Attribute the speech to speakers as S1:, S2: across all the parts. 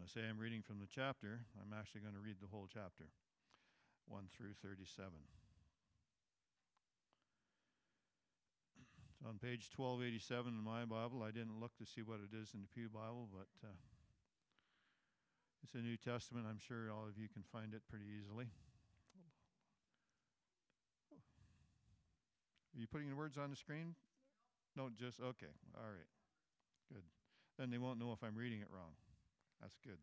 S1: I say I'm reading from the chapter, I'm actually going to read the whole chapter, 1 through 37. It's on page 1287 in my Bible. I didn't look to see what it is in the Pew Bible, but it's a New Testament. I'm sure all of you can find it pretty easily. Are you putting the words on the screen? No, just, okay. All right. Good. Then they won't know if I'm reading it wrong. That's good.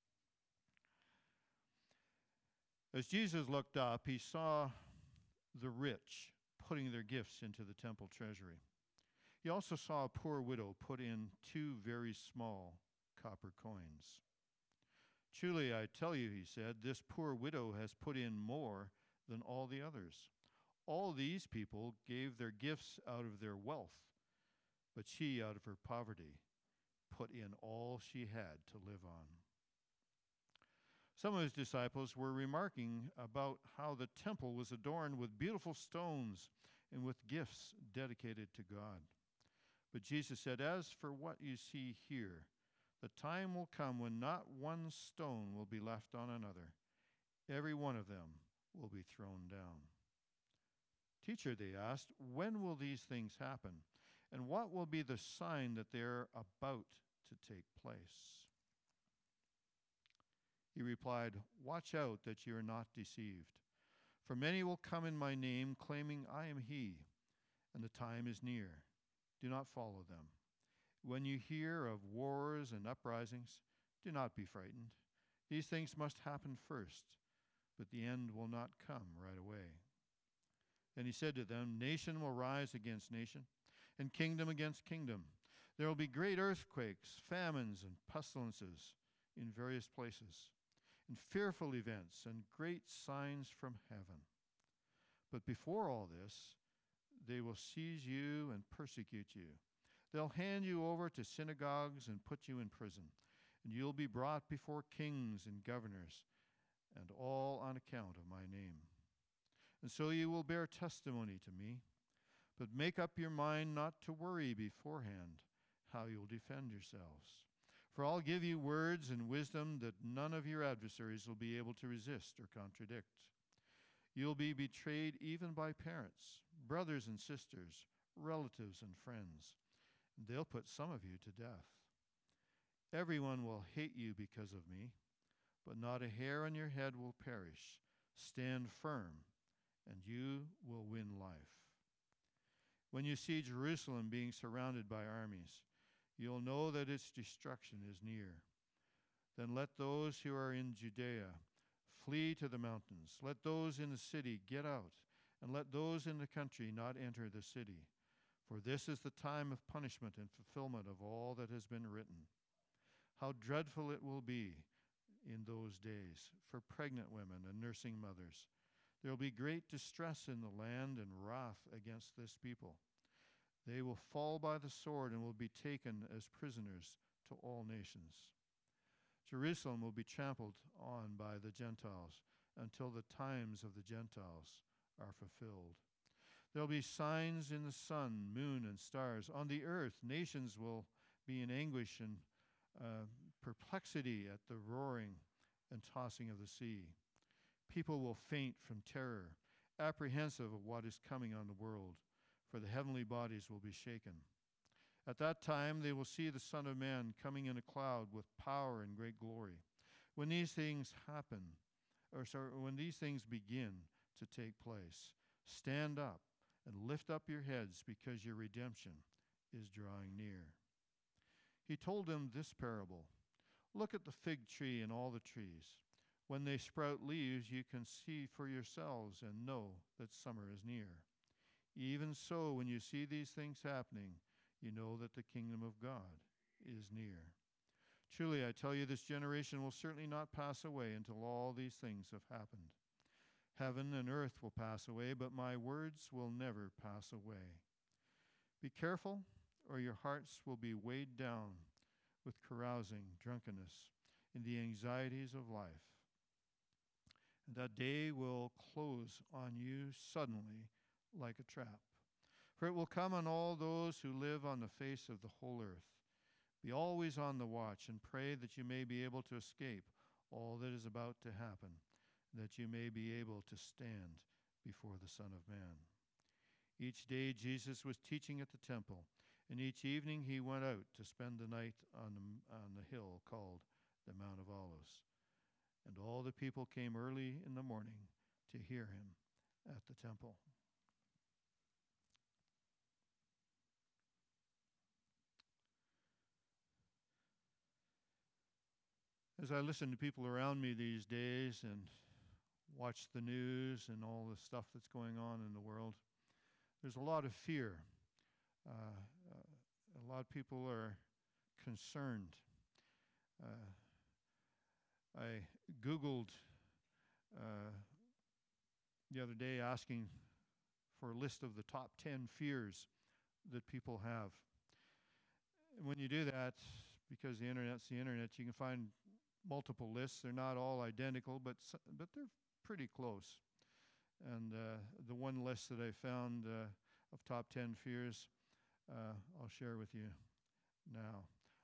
S1: As Jesus looked up, he saw the rich putting their gifts into the temple treasury. He also saw a poor widow put in 2 very small copper coins. Truly, I tell you, he said, this poor widow has put in more than all the others. All these people gave their gifts out of their wealth, but she, out of her poverty, put in all she had to live on. Some of his disciples were remarking about how the temple was adorned with beautiful stones and with gifts dedicated to God. But Jesus said, as for what you see here, the time will come when not one stone will be left on another. Every one of them will be thrown down. Teacher, they asked, when will these things happen? And what will be the sign that they're about to take place? He replied, watch out that you are not deceived. For many will come in my name, claiming I am he, and the time is near. Do not follow them. When you hear of wars and uprisings, do not be frightened. These things must happen first, but the end will not come right away. Then he said to them, nation will rise against nation, and kingdom against kingdom. There will be great earthquakes, famines, and pestilences in various places, and fearful events and great signs from heaven. But before all this, they will seize you and persecute you. They'll hand you over to synagogues and put you in prison, and you'll be brought before kings and governors, and all on account of my name. And so you will bear testimony to me, but make up your mind not to worry beforehand how you'll defend yourselves. For I'll give you words and wisdom that none of your adversaries will be able to resist or contradict. You'll be betrayed even by parents, brothers and sisters, relatives and friends. And they'll put some of you to death. Everyone will hate you because of me, but not a hair on your head will perish. Stand firm, and you will win life. When you see Jerusalem being surrounded by armies, you'll know that its destruction is near. Then let those who are in Judea flee to the mountains. Let those in the city get out, and let those in the country not enter the city. For this is the time of punishment and fulfillment of all that has been written. How dreadful it will be in those days for pregnant women and nursing mothers. There will be great distress in the land and wrath against this people. They will fall by the sword and will be taken as prisoners to all nations. Jerusalem will be trampled on by the Gentiles until the times of the Gentiles are fulfilled. There will be signs in the sun, moon, and stars. On the earth, nations will be in anguish and perplexity at the roaring and tossing of the sea. People will faint from terror, apprehensive of what is coming on the world, for the heavenly bodies will be shaken. At that time they will see the Son of Man coming in a cloud with power and great glory. When these things when these things begin to take place, stand up and lift up your heads, because your redemption is drawing near. He told them this parable. Look at the fig tree and all the trees. When they sprout leaves, you can see for yourselves and know that summer is near. Even so, when you see these things happening, you know that the kingdom of God is near. Truly, I tell you, this generation will certainly not pass away until all these things have happened. Heaven and earth will pass away, but my words will never pass away. Be careful, or your hearts will be weighed down with carousing, drunkenness, and the anxieties of life. And that day will close on you suddenly like a trap. For it will come on all those who live on the face of the whole earth. Be always on the watch and pray that you may be able to escape all that is about to happen, that you may be able to stand before the Son of Man. Each day Jesus was teaching at the temple, and each evening he went out to spend the night on the hill called the Mount of Olives. And all the people came early in the morning to hear him at the temple. As I listen to people around me these days and watch the news and all the stuff that's going on in the world, there's a lot of fear. A lot of people are concerned. I Googled the other day asking for a list of the top 10 fears that people have. And when you do that, because the internet's the internet, you can find multiple lists. They're not all identical, but they're pretty close. And the one list that I found of top 10 fears, I'll share with you now.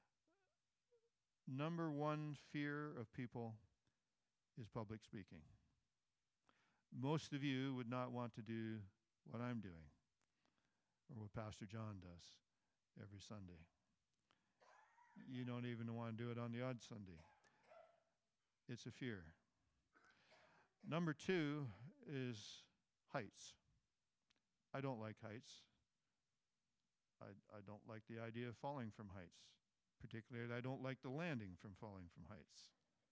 S1: Number one fear of people is public speaking. Most of you would not want to do what I'm doing or what Pastor John does every Sunday. You don't even want to do it on the odd Sunday. It's a fear. Number two is heights. I don't like heights. I don't like the idea of falling from heights. Particularly, I don't like the landing from falling from heights.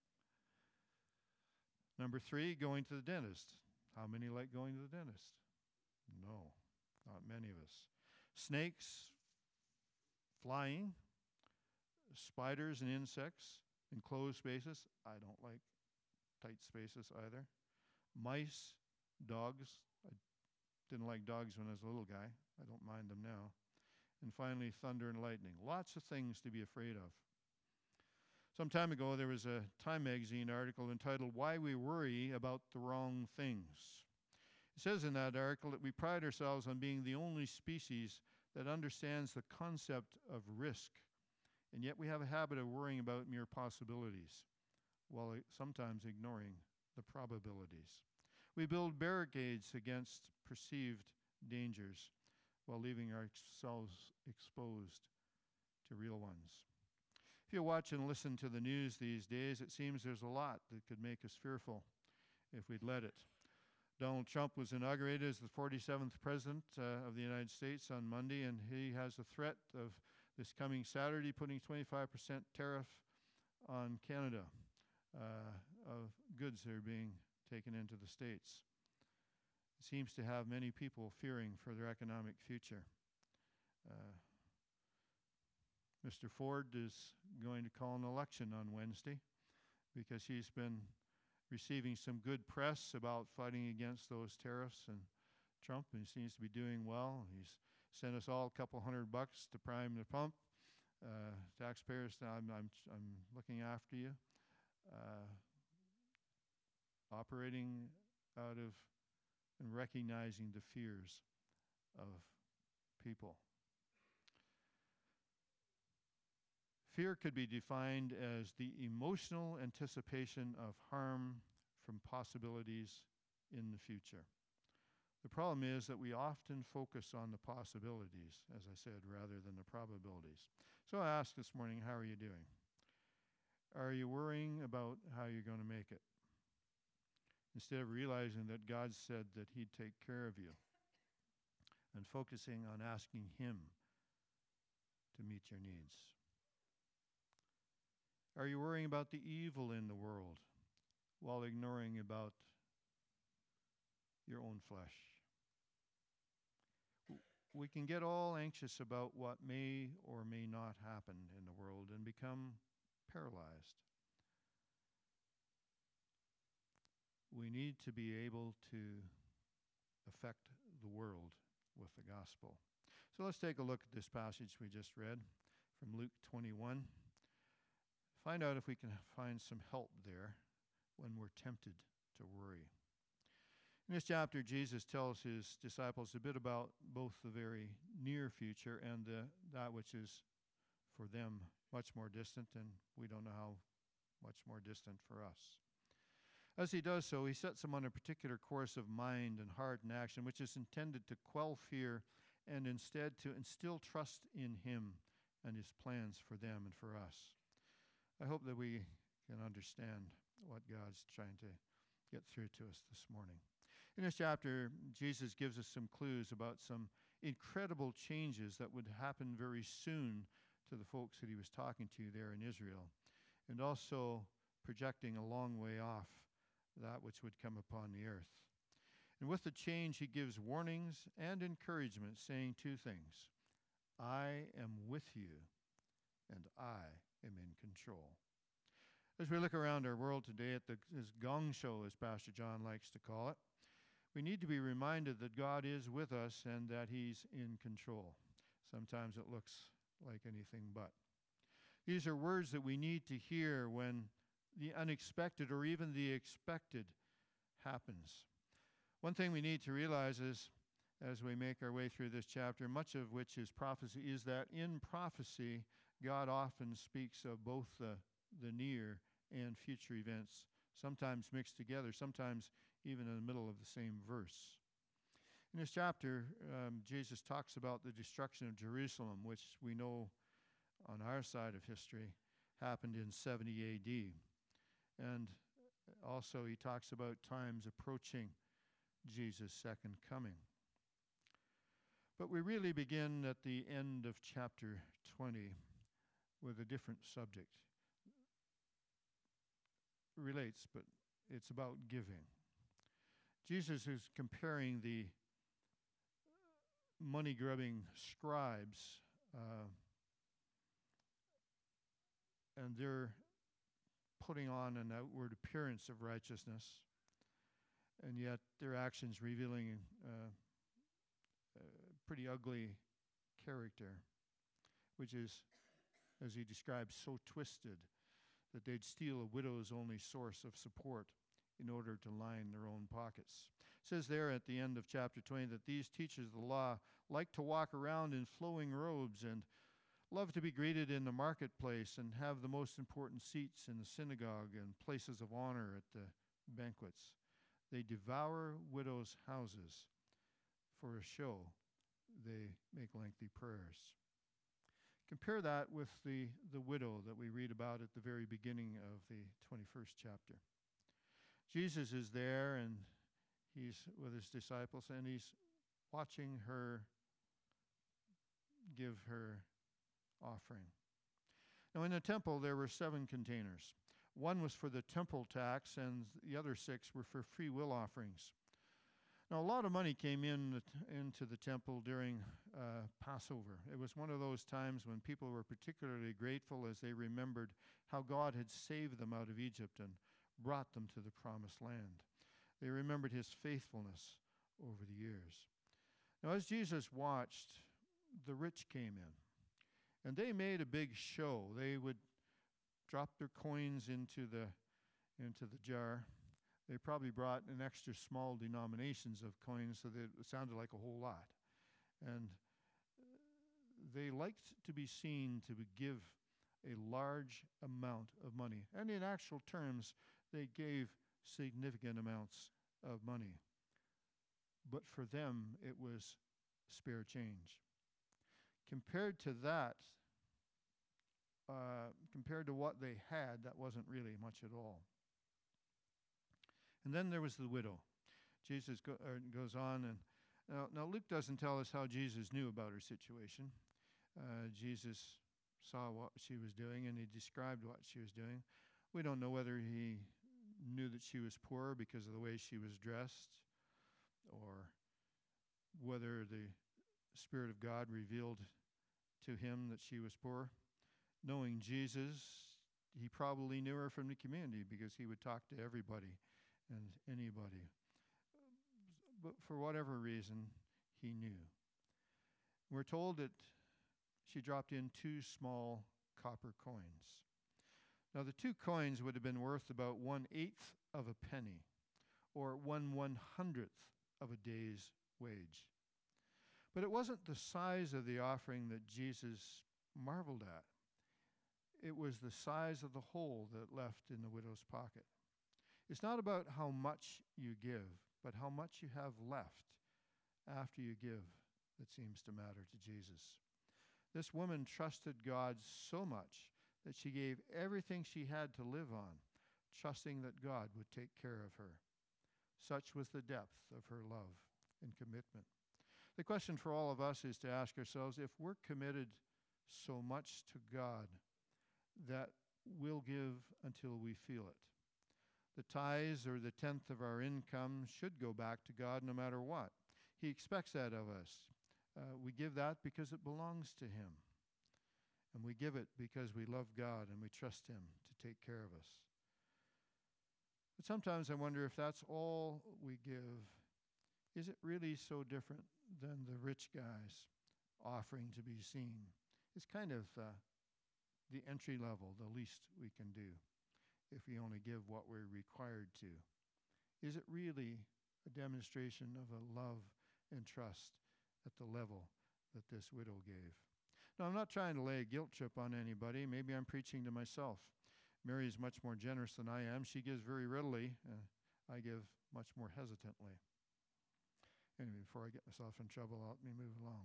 S1: Number three, going to the dentist. How many like going to the dentist? No, not many of us. Snakes, flying, spiders and insects, enclosed spaces. I don't like tight spaces either. Mice, dogs. I didn't like dogs when I was a little guy. I don't mind them now. And finally, thunder and lightning. Lots of things to be afraid of. Some time ago, there was a Time magazine article entitled, "Why We Worry About the Wrong Things." It says in that article that we pride ourselves on being the only species that understands the concept of risk, and yet we have a habit of worrying about mere possibilities, while sometimes ignoring the probabilities. We build barricades against perceived dangers, while leaving ourselves exposed to real ones. If you watch and listen to the news these days, it seems there's a lot that could make us fearful if we'd let it. Donald Trump was inaugurated as the 47th president of the United States on Monday, and he has a threat of this coming Saturday putting 25% tariff on Canada of goods that are being taken into the States. It seems to have many people fearing for their economic future. Mr. Ford is going to call an election on Wednesday because he's been receiving some good press about fighting against those tariffs and Trump, and he seems to be doing well. He's sent us all a couple $100 to prime the pump. Taxpayers, I'm looking after you. Operating out of and recognizing the fears of people. Fear could be defined as the emotional anticipation of harm from possibilities in the future. The problem is that we often focus on the possibilities, as I said, rather than the probabilities. So I asked this morning, how are you doing? Are you worrying about how you're going to make it? Instead of realizing that God said that he'd take care of you and focusing on asking him to meet your needs. Are you worrying about the evil in the world while ignoring about your own flesh? We can get all anxious about what may or may not happen in the world and become paralyzed. We need to be able to affect the world with the gospel. So let's take a look at this passage we just read from Luke 21. Find out if we can find some help there when we're tempted to worry. In this chapter, Jesus tells his disciples a bit about both the very near future and that which is for them much more distant, and we don't know how much more distant for us. As he does so, he sets them on a particular course of mind and heart and action, which is intended to quell fear and instead to instill trust in him and his plans for them and for us. I hope that we can understand what God's trying to get through to us this morning. In this chapter, Jesus gives us some clues about some incredible changes that would happen very soon to the folks that he was talking to there in Israel, and also projecting a long way off that which would come upon the earth. And with the change, he gives warnings and encouragement, saying two things: I am with you, and I am in control. As we look around our world today at this gong show, as Pastor John likes to call it, we need to be reminded that God is with us and that he's in control. Sometimes it looks like anything but. These are words that we need to hear when the unexpected or even the expected happens. One thing we need to realize is, as we make our way through this chapter, much of which is prophecy, is that in prophecy, God often speaks of both the near and future events, sometimes mixed together, sometimes even in the middle of the same verse. In this chapter, Jesus talks about the destruction of Jerusalem, which we know on our side of history happened in 70 A.D. And also he talks about times approaching Jesus' second coming. But we really begin at the end of chapter 20 with a different subject. It relates, but it's about giving. Jesus is comparing the money-grubbing scribes and they're putting on an outward appearance of righteousness, and yet their actions revealing pretty ugly character, which is, as he describes, so twisted that they'd steal a widow's only source of support in order to line their own pockets. It says there at the end of chapter 20 that these teachers of the law like to walk around in flowing robes and love to be greeted in the marketplace and have the most important seats in the synagogue and places of honor at the banquets. They devour widows' houses. For a show, they make lengthy prayers. Compare that with the widow that we read about at the very beginning of the 21st chapter. Jesus is there, and he's with his disciples, and he's watching her give her offering. Now, in the temple, there were 7 containers. One was for the temple tax, and the other 6 were for free will offerings. Now, a lot of money came into the temple during Passover. It was one of those times when people were particularly grateful as they remembered how God had saved them out of Egypt and brought them to the promised land. They remembered his faithfulness over the years. Now, as Jesus watched, the rich came in. And they made a big show. They would drop their coins into the jar. They probably brought an extra small denominations of coins so that it sounded like a whole lot. And they liked to be seen to give a large amount of money. And in actual terms, they gave significant amounts of money. But for them, it was spare change. Compared to that, compared to what they had, that wasn't really much at all. And then there was the widow. Jesus goes on, and now Luke doesn't tell us how Jesus knew about her situation. Jesus saw what she was doing, and he described what she was doing. We don't know whether he knew that she was poor because of the way she was dressed, or whether the Spirit of God revealed to him that she was poor. Knowing Jesus, he probably knew her from the community because he would talk to everybody and anybody. But for whatever reason, he knew. We're told that she dropped in 2 small copper coins. Now, the 2 coins would have been worth about 1/8 of a penny, or 1/100th of a day's wage. But it wasn't the size of the offering that Jesus marveled at. It was the size of the hole that left in the widow's pocket. It's not about how much you give, but how much you have left after you give that seems to matter to Jesus. This woman trusted God so much that she gave everything she had to live on, trusting that God would take care of her. Such was the depth of her love and commitment. The question for all of us is to ask ourselves if we're committed so much to God that we'll give until we feel it. The tithes or the tenth of our income should go back to God no matter what. He expects that of us. We give that because it belongs to Him. And we give it because we love God and we trust Him to take care of us. But sometimes I wonder if that's all we give. Is it really so different than the rich guys offering to be seen? It's kind of the entry level, the least we can do if we only give what we're required to. Is it really a demonstration of a love and trust at the level that this widow gave? Now, I'm not trying to lay a guilt trip on anybody. Maybe I'm preaching to myself. Mary is much more generous than I am. She gives very readily. I give much more hesitantly. Anyway, before I get myself in trouble, let me move along.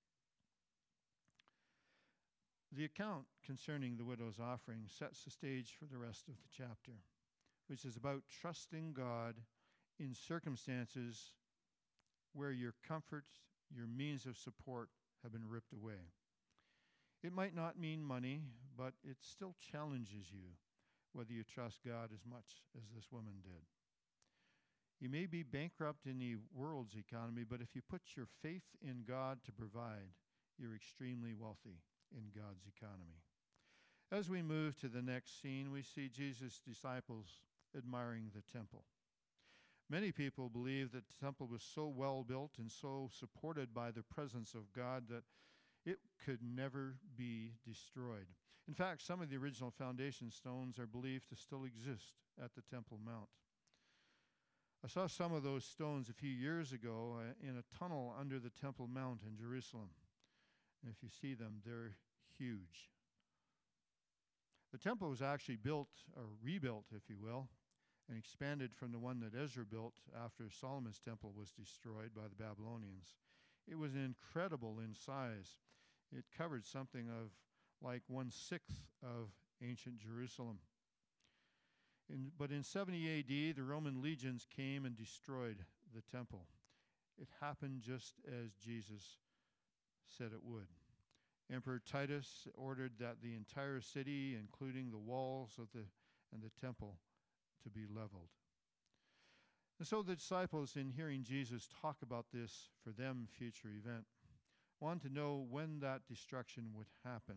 S1: The account concerning the widow's offering sets the stage for the rest of the chapter, which is about trusting God in circumstances where your comfort, your means of support have been ripped away. It might not mean money, but it still challenges you whether you trust God as much as this woman did. You may be bankrupt in the world's economy, but if you put your faith in God to provide, you're extremely wealthy in God's economy. As we move to the next scene, we see Jesus' disciples admiring the temple. Many people believe that the temple was so well built and so supported by the presence of God that it could never be destroyed. In fact, some of the original foundation stones are believed to still exist at the Temple Mount. I saw some of those stones a few years ago in a tunnel under the Temple Mount in Jerusalem. And if you see them, they're huge. The temple was actually built, or rebuilt, if you will, and expanded from the one that Ezra built after Solomon's temple was destroyed by the Babylonians. It was incredible in size. It covered something of like 1/6 of ancient Jerusalem. But in 70 AD, the Roman legions came and destroyed the temple. It happened just as Jesus said it would. Emperor Titus ordered that the entire city, including the walls of and the temple, to be leveled. And so the disciples, in hearing Jesus talk about this for them future event, wanted to know when that destruction would happen.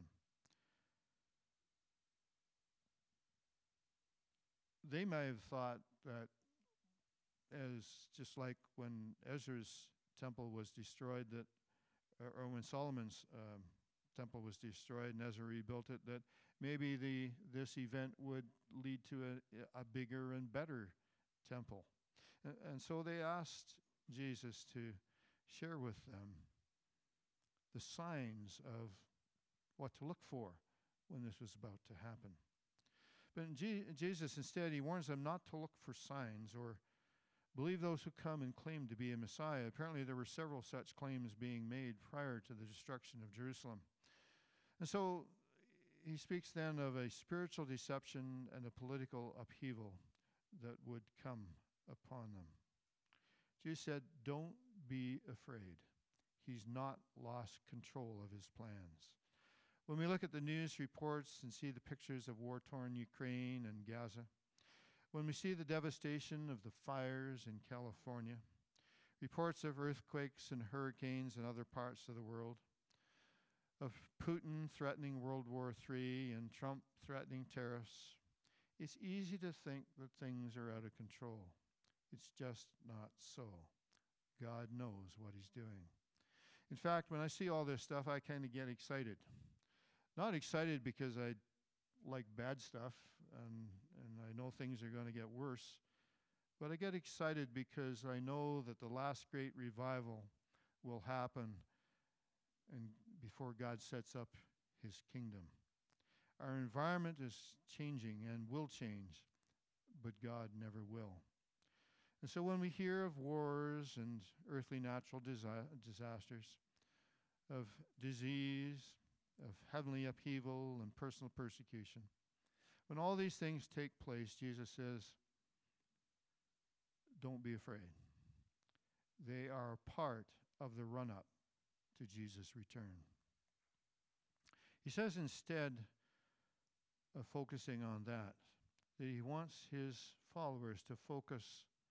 S1: They may have thought that as just like when Ezra's temple was destroyed, that or when Solomon's temple was destroyed and Ezra rebuilt it, that maybe this event would lead to a bigger and better temple. And so they asked Jesus to share with them the signs of what to look for when this was about to happen. But Jesus instead, he warns them not to look for signs or believe those who come and claim to be a Messiah. Apparently there were several such claims being made prior to the destruction of Jerusalem. And so he speaks then of a spiritual deception and a political upheaval that would come upon them. Jesus said, don't be afraid. He's not lost control of his plans. When we look at the news reports and see the pictures of war-torn Ukraine and Gaza, when we see the devastation of the fires in California, reports of earthquakes and hurricanes in other parts of the world, of Putin threatening World War III and Trump threatening tariffs, it's easy to think that things are out of control. It's just not so. God knows what he's doing. In fact, when I see all this stuff, I kind of get excited. Not excited because I like bad stuff and I know things are going to get worse, but I get excited because I know that the last great revival will happen and before God sets up his kingdom. Our environment is changing and will change, but God never will. And so when we hear of wars and earthly natural disasters, of disease, of heavenly upheaval and personal persecution, when all these things take place, Jesus says, don't be afraid. They are part of the run-up to Jesus' return. He says instead of focusing on that he wants his followers to focus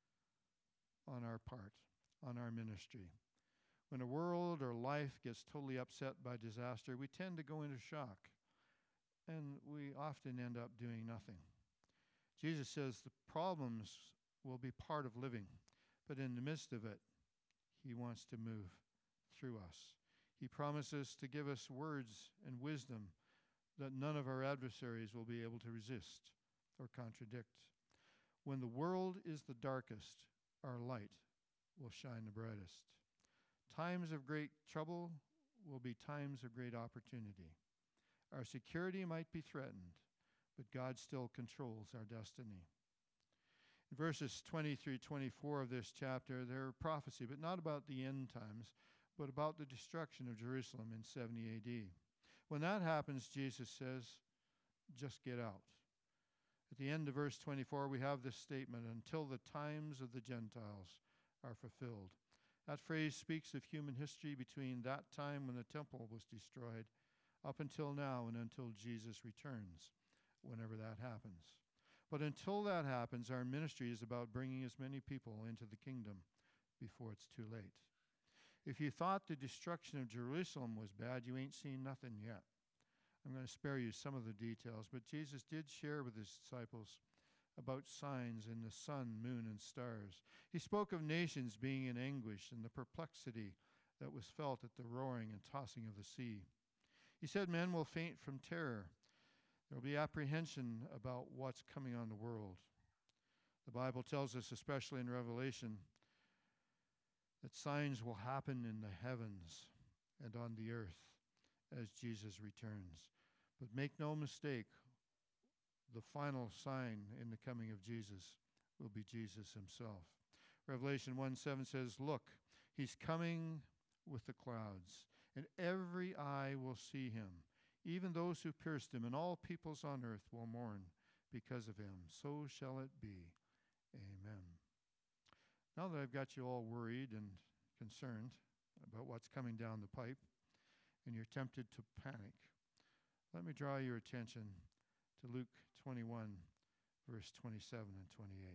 S1: on our part, on our ministry. When a world or life gets totally upset by disaster, we tend to go into shock, and we often end up doing nothing. Jesus says the problems will be part of living, but in the midst of it, he wants to move through us. He promises to give us words and wisdom that none of our adversaries will be able to resist or contradict. When the world is the darkest, our light will shine the brightest. Times of great trouble will be times of great opportunity. Our security might be threatened, but God still controls our destiny. In verses 20 through 24 of this chapter, there are prophecy, but not about the end times, but about the destruction of Jerusalem in 70 AD. When that happens, Jesus says, just get out. At the end of verse 24, we have this statement, until the times of the Gentiles are fulfilled. That phrase speaks of human history between that time when the temple was destroyed up until now and until Jesus returns, whenever that happens. But until that happens, our ministry is about bringing as many people into the kingdom before it's too late. If you thought the destruction of Jerusalem was bad, you ain't seen nothing yet. I'm going to spare you some of the details, but Jesus did share with his disciples about signs in the sun, moon, and stars. He spoke of nations being in anguish and the perplexity that was felt at the roaring and tossing of the sea. He said men will faint from terror. There will be apprehension about what's coming on the world. The Bible tells us, especially in Revelation, that signs will happen in the heavens and on the earth as Jesus returns. But make no mistake, the final sign in the coming of Jesus will be Jesus himself. Revelation 1:7 says, look, he's coming with the clouds, and every eye will see him, even those who pierced him, and all peoples on earth will mourn because of him. So shall it be. Amen. Now that I've got you all worried and concerned about what's coming down the pipe, and you're tempted to panic, let me draw your attention to Luke 21, verse 27 and 28.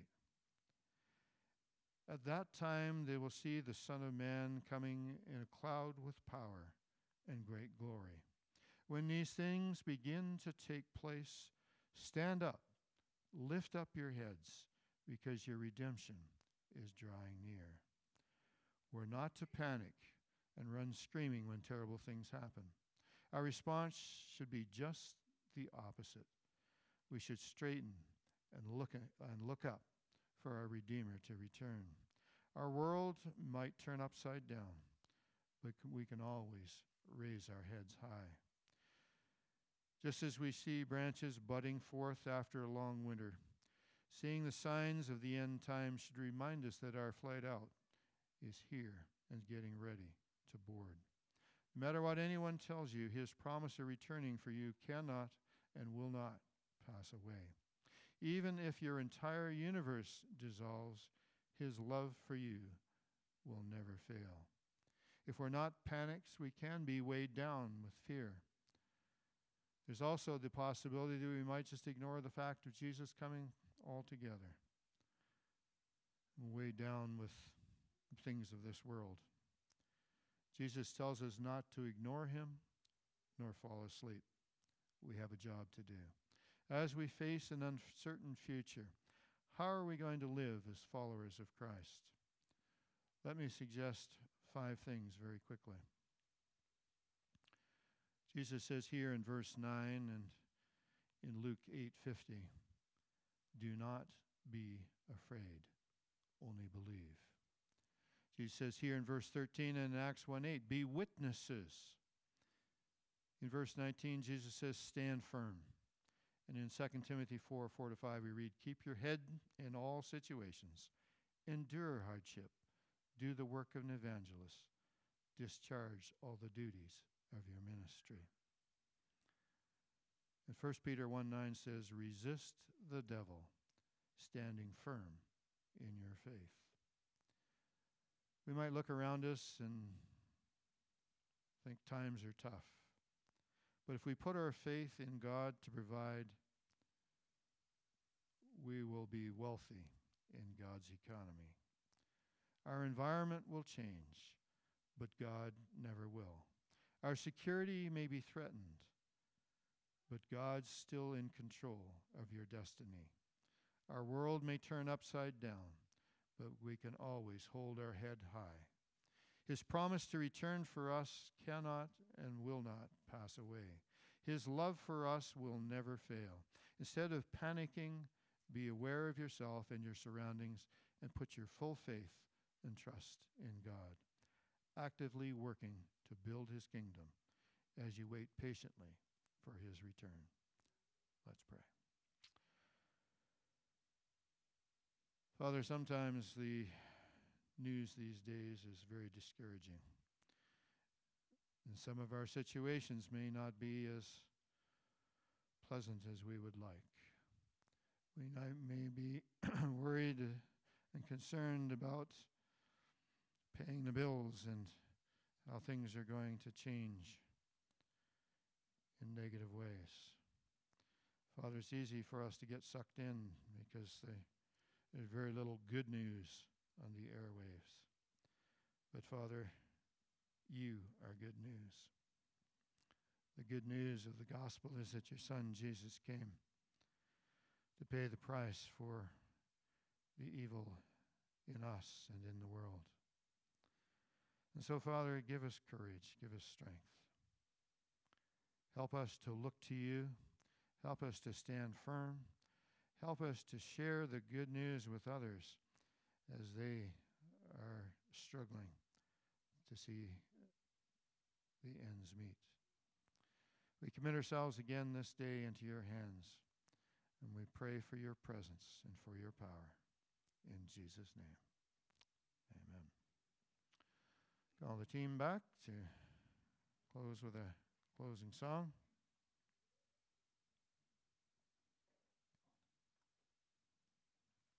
S1: At that time they will see the Son of Man coming in a cloud with power and great glory. When these things begin to take place, stand up, lift up your heads, because your redemption is drawing near. We're not to panic and run screaming when terrible things happen. Our response should be just the opposite. We should straighten and look up for our Redeemer to return. Our world might turn upside down, but we can always raise our heads high. Just as we see branches budding forth after a long winter, seeing the signs of the end times should remind us that our flight out is here and getting ready to board. No matter what anyone tells you, his promise of returning for you cannot and will not pass away. Even if your entire universe dissolves, his love for you will never fail. If we're not panicked, we can be weighed down with fear. There's also the possibility that we might just ignore the fact of Jesus coming altogether, weighed down with things of this world. Jesus tells us not to ignore him nor fall asleep. We have a job to do. As we face an uncertain future, how are we going to live as followers of Christ? Let me suggest 5 things very quickly. Jesus says here in verse 9 and in Luke 8:50, do not be afraid, only believe. Jesus says here in verse 13 and in Acts 1:8, be witnesses. In verse 19, Jesus says, stand firm. And in 2 Timothy 4:4-5, we read, keep your head in all situations, endure hardship, do the work of an evangelist, discharge all the duties of your ministry. And 1 Peter 1:9 says, resist the devil, standing firm in your faith. We might look around us and think times are tough. But if we put our faith in God to provide, we will be wealthy in God's economy. Our environment will change, but God never will. Our security may be threatened, but God's still in control of your destiny. Our world may turn upside down, but we can always hold our head high. His promise to return for us cannot and will not pass away. His love for us will never fail. Instead of panicking, be aware of yourself and your surroundings and put your full faith and trust in God, actively working to build his kingdom as you wait patiently for his return. Let's pray. Father, sometimes the news these days is very discouraging. And some of our situations may not be as pleasant as we would like. We may be worried and concerned about paying the bills and how things are going to change in negative ways. Father, it's easy for us to get sucked in because there's very little good news on the airwaves. But Father, you are good news. The good news of the gospel is that your Son, Jesus, came to pay the price for the evil in us and in the world. And so, Father, give us courage, give us strength. Help us to look to you. Help us to stand firm. Help us to share the good news with others as they are struggling to see the ends meet. We commit ourselves again this day into your hands, and we pray for your presence and for your power. In Jesus' name, amen. Call the team back to close with a closing song.